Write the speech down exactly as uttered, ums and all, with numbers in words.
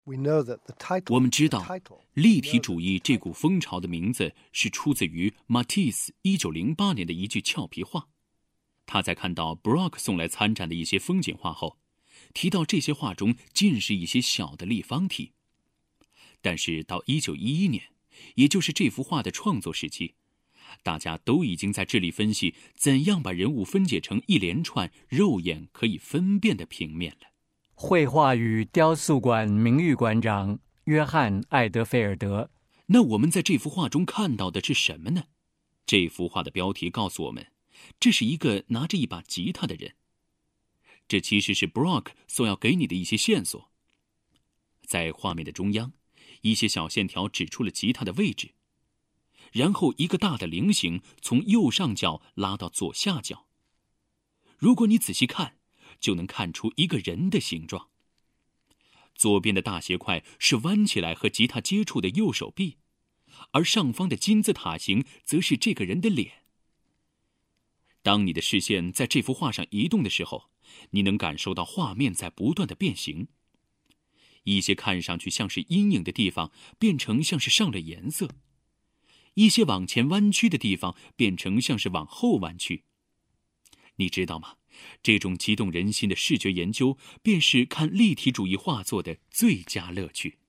我们知道，立体主义这股风潮的名字是出自于马蒂斯一九零八年的一句俏皮话。他在看到 Braque 送来参展的一些风景画后，提到这些画中尽是一些小的立方体。但是到一九一一年，也就是这幅画的创作时期，大家都已经在致力分析怎样把人物分解成一连串肉眼可以分辨的平面了。 绘画与雕塑馆名誉馆长约翰·艾德菲尔德。 那我们在这幅画中看到的是什么呢？这幅画的标题告诉我们，这是一个拿着一把吉他的人。这其实是 Braque 所要给你的一些线索。在画面的中央，一些小线条指出了吉他的位置，然后一个大的菱形从右上角拉到左下角。如果你仔细看，就能看出一个人的形状。左边的大斜块是弯起来和吉他接触的右手臂，而上方的金字塔形则是这个人的脸。当你的视线在这幅画上移动的时候，你能感受到画面在不断的变形。一些看上去像是阴影的地方变成像是上了颜色，一些往前弯曲的地方变成像是往后弯曲。你知道吗？这种激动人心的视觉研究，便是看立体主义画作的最佳乐趣。